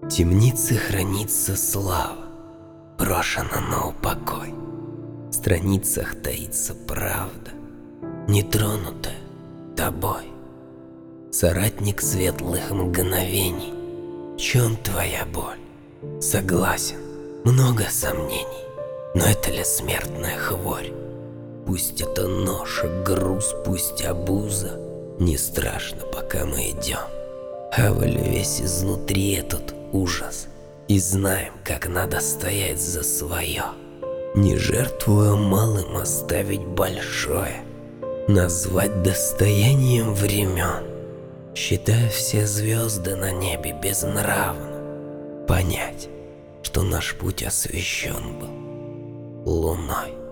темнице хранится слава, брошена на упокой. В страницах таится правда, нетронутая тобой. Соратник светлых мгновений, в чем твоя боль? Согласен, много сомнений, но это ли смертная хворь? Пусть это ноша, груз, пусть обуза, не страшно, пока мы идем. Хавали весь изнутри этот ужас и знаем, как надо стоять за свое. Не жертвуя малым, оставить большое, назвать достоянием времен. Считая все звезды на небе безнравно, понять, что наш путь освещен был луной.